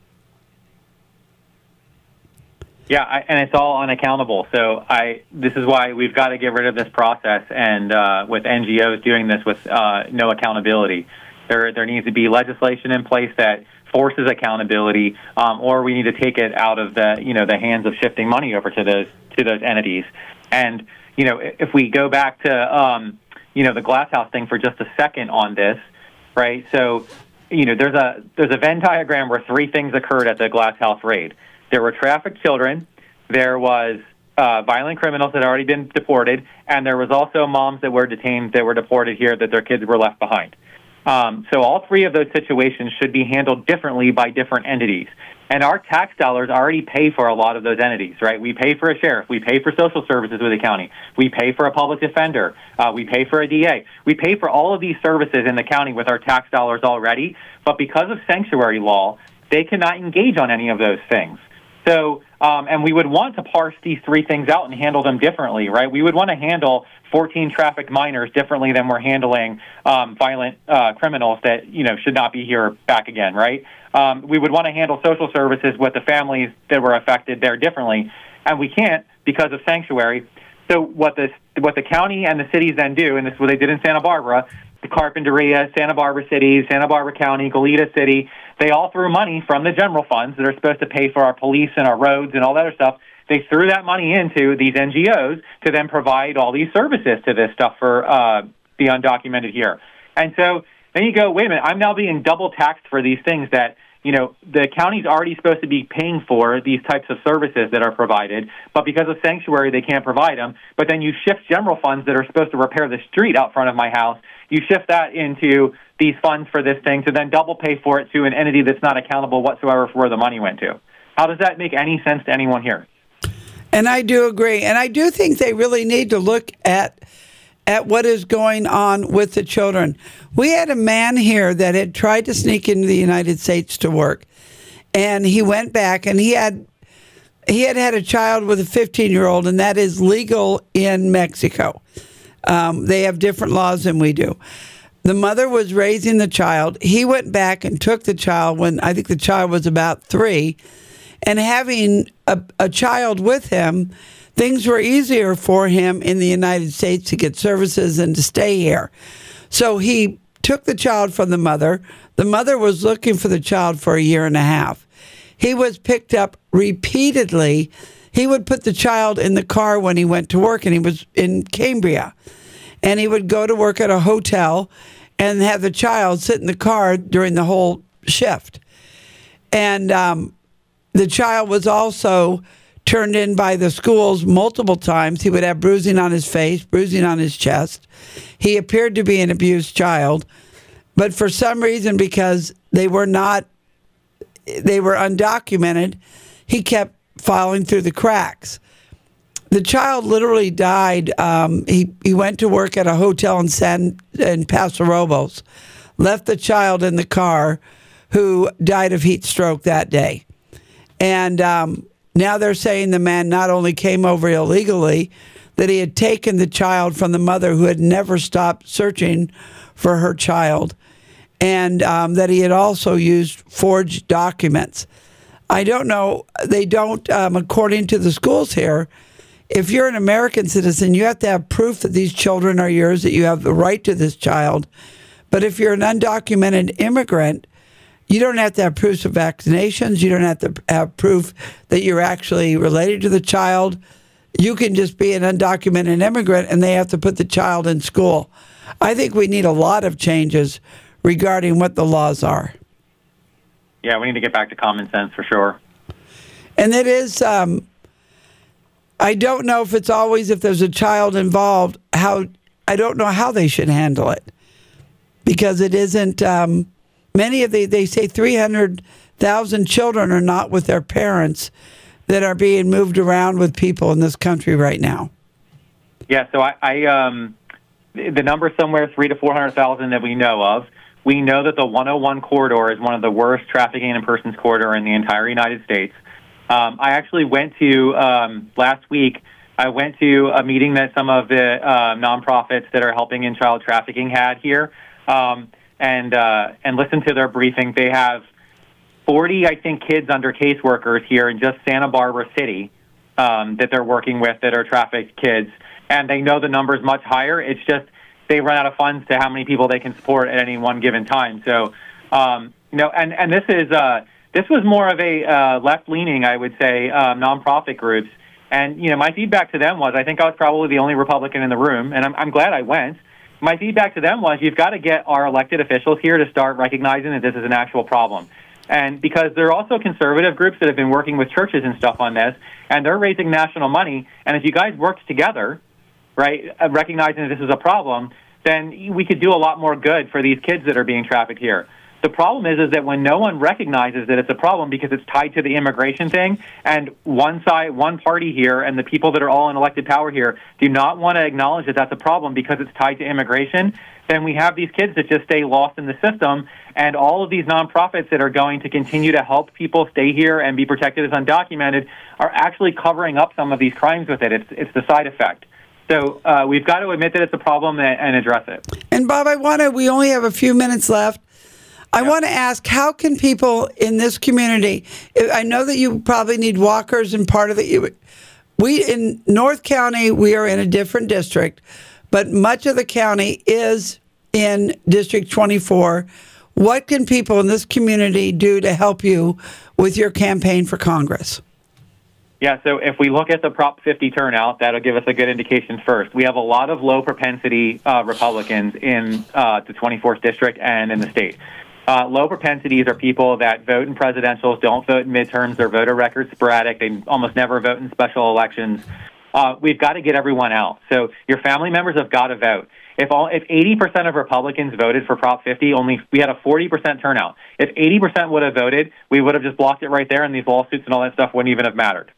Yeah, I, and it's all unaccountable. So I, this is why we've got to get rid of this process. And uh, with N G Os doing this with uh, no accountability, there there needs to be legislation in place that forces accountability, um, or we need to take it out of the you know the hands of shifting money over to those to those entities. And you know, if we go back to um, you know the Glass House thing for just a second on this, right? So you know, there's a there's a Venn diagram where three things occurred at the Glass House raid. There were trafficked children, there was uh, violent criminals that had already been deported, and there was also moms that were detained that were deported here that their kids were left behind. Um, so all three of those situations should be handled differently by different entities. And our tax dollars already pay for a lot of those entities, right? We pay for a sheriff. We pay for social services with the county. We pay for a public defender. Uh, we pay for a D A. We pay for all of these services in the county with our tax dollars already. But because of sanctuary law, they cannot engage on any of those things. So, um, and we would want to parse these three things out and handle them differently, right? We would want to handle fourteen trafficked minors differently than we're handling um, violent uh, criminals that, you know, should not be here back again, right? Um, we would want to handle social services with the families that were affected there differently, and we can't because of sanctuary. So what the, what the county and the cities then do, and this is what they did in Santa Barbara, the Carpinteria, Santa Barbara City, Santa Barbara County, Goleta City, they all threw money from the general funds that are supposed to pay for our police and our roads and all that other stuff. They threw that money into these N G Os to then provide all these services to this stuff for uh, the undocumented here. And so then you go, wait a minute, I'm now being double taxed for these things that, you know, the county's already supposed to be paying for these types of services that are provided, but because of sanctuary, they can't provide them. But then you shift general funds that are supposed to repair the street out front of my house. You shift that into these funds for this thing to then double pay for it to an entity that's not accountable whatsoever for where the money went to. How does that make any sense to anyone here? And I do agree. And I do think they really need to look at at what is going on with the children. We had a man here that had tried to sneak into the United States to work. And he went back and he had he had had a child with a fifteen-year-old, and that is legal in Mexico. Um, they have different laws than we do. The mother was raising the child. He went back and took the child when I think the child was about three. And having a, a child with him, things were easier for him in the United States to get services and to stay here. So he took the child from the mother. The mother was looking for the child for a year and a half. He was picked up repeatedly. He would put the child in the car when he went to work, and he was in Cambria. And he would go to work at a hotel and have the child sit in the car during the whole shift. And um, the child was also turned in by the schools multiple times. He would have bruising on his face, bruising on his chest. He appeared to be an abused child. But for some reason, because they were not, they were undocumented, he kept falling through the cracks. The child literally died. Um, he, he went to work at a hotel in San in Paso Robles, left the child in the car, who died of heat stroke that day. And um, now they're saying the man not only came over illegally, that he had taken the child from the mother who had never stopped searching for her child. and um, that he had also used forged documents. I don't know. They don't, um, according to the schools here, if you're an American citizen, you have to have proof that these children are yours, that you have the right to this child. But if you're an undocumented immigrant, you don't have to have proofs of vaccinations. You don't have to have proof that you're actually related to the child. You can just be an undocumented immigrant, and they have to put the child in school. I think we need a lot of changes regarding what the laws are. Yeah, we need to get back to common sense for sure. And it is, um, I don't know if it's always, if there's a child involved, how, I don't know how they should handle it. Because it isn't, um, many of the, they say three hundred thousand children are not with their parents that are being moved around with people in this country right now. Yeah, so I, I um, the number somewhere three to four hundred thousand that we know of. We know that the one oh one corridor is one of the worst trafficking in persons corridor in the entire United States. Um, I actually went to, um, last week, I went to a meeting that some of the uh, nonprofits that are helping in child trafficking had here, um, and uh, and listened to their briefing. They have forty, I think, kids under caseworkers here in just Santa Barbara City um, that they're working with that are trafficked kids, and they know the number is much higher. It's just they run out of funds to how many people they can support at any one given time. So, um, you know, and, and this is uh, this was more of a uh, left-leaning, I would say, um, nonprofit groups. And, you know, my feedback to them was, I think I was probably the only Republican in the room, and I'm, I'm glad I went. My feedback to them was, you've got to get our elected officials here to start recognizing that this is an actual problem. And because there are also conservative groups that have been working with churches and stuff on this, and they're raising national money. And if you guys worked together, right, uh, recognizing that this is a problem, then we could do a lot more good for these kids that are being trafficked here. The problem is, is that when no one recognizes that it's a problem because it's tied to the immigration thing, and one side, one party here, and the people that are all in elected power here do not want to acknowledge that that's a problem because it's tied to immigration, then we have these kids that just stay lost in the system, and all of these nonprofits that are going to continue to help people stay here and be protected as undocumented are actually covering up some of these crimes with it. It's, it's the side effect. So uh, we've got to admit that it's a problem and, and address it. And Bob, I want to, we only have a few minutes left. I want to ask, how can people in this community, I know that you probably need walkers and part of the, we in North County, we are in a different district, but much of the county is in District twenty-four. What can people in this community do to help you with your campaign for Congress? Yeah, so if we look at the Prop fifty turnout, that'll give us a good indication first. We have a lot of low propensity uh, Republicans in uh, the twenty-fourth district and in the state. Uh, low propensities are people that vote in presidentials, don't vote in midterms, their voter record's sporadic, they almost never vote in special elections. Uh, we've got to get everyone out. So your family members have got to vote. If all, if eighty percent of Republicans voted for Prop fifty, only we had a forty percent turnout. If eighty percent would have voted, we would have just blocked it right there, and these lawsuits and all that stuff wouldn't even have mattered.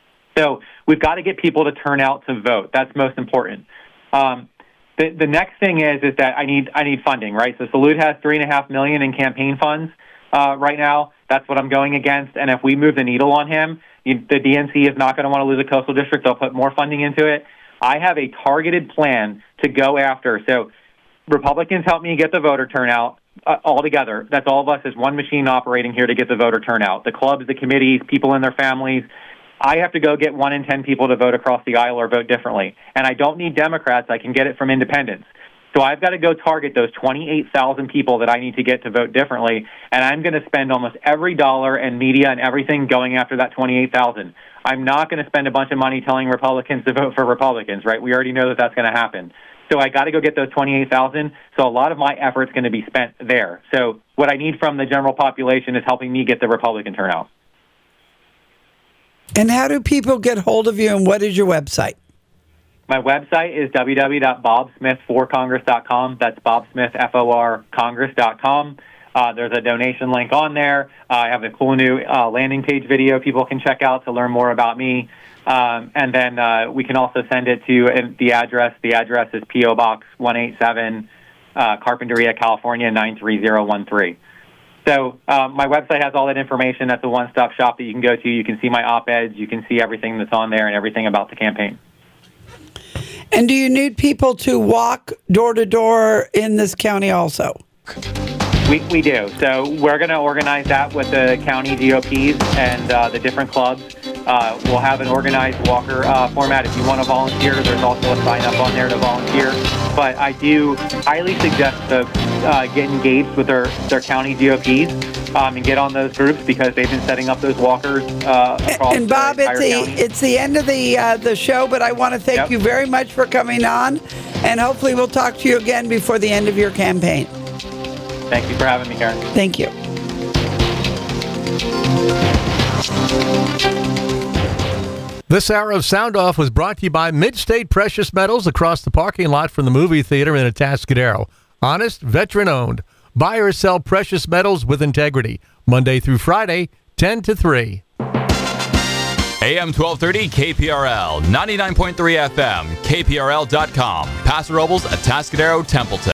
So we've got to get people to turn out to vote. That's most important. Um, the the next thing is is that I need I need funding, right? So Salute has three and a half million in campaign funds uh, right now. That's what I'm going against. And if we move the needle on him, you, the D N C is not going to want to lose a coastal district. They'll put more funding into it. I have a targeted plan to go after. So Republicans help me get the voter turnout uh, all together. That's all of us as one machine operating here to get the voter turnout. The clubs, the committees, people and their families. I have to go get one in ten people to vote across the aisle or vote differently. And I don't need Democrats. I can get it from independents. So I've got to go target those twenty-eight thousand people that I need to get to vote differently. And I'm going to spend almost every dollar and media and everything going after that twenty-eight thousand. I'm not going to spend a bunch of money telling Republicans to vote for Republicans, right? We already know that that's going to happen. So I got to go get those twenty-eight thousand. So a lot of my effort's going to be spent there. So what I need from the general population is helping me get the Republican turnout. And how do people get hold of you, and what is your website? My website is w w w dot bob smith for congress dot com. That's Bob Smith, F O R, Congress dot com. Uh, there's a donation link on there. Uh, I have a cool new uh, landing page video people can check out to learn more about me. Um, and then uh, we can also send it to uh, the address. The address is P O Box one eighty-seven, uh, Carpinteria, California, nine three zero one three. So um, my website has all that information. That's a one-stop shop that you can go to. You can see my op-eds. You can see everything that's on there and everything about the campaign. And do you need people to walk door to door in this county also? We, we do. So we're going to organize that with the county G O Ps and uh, the different clubs. Uh, we'll have an organized walker uh, format. If you want to volunteer, there's also a sign up on there to volunteer. But I do highly suggest to uh, get engaged with their, their county G O Ps um, and get on those groups because they've been setting up those walkers uh, across And Bob, the it's the county. it's the end of the uh, the show, but I want to thank Yep. you very much for coming on, and hopefully we'll talk to you again before the end of your campaign. Thank you for having me, Karen. Thank you. This hour of Sound Off was brought to you by Mid-State Precious Metals across the parking lot from the movie theater in Atascadero. Honest, veteran-owned. Buy or sell precious metals with integrity. Monday through Friday, ten to three. A M twelve thirty K P R L, ninety-nine point three F M, K P R L dot com, Paso Robles, Atascadero, Templeton.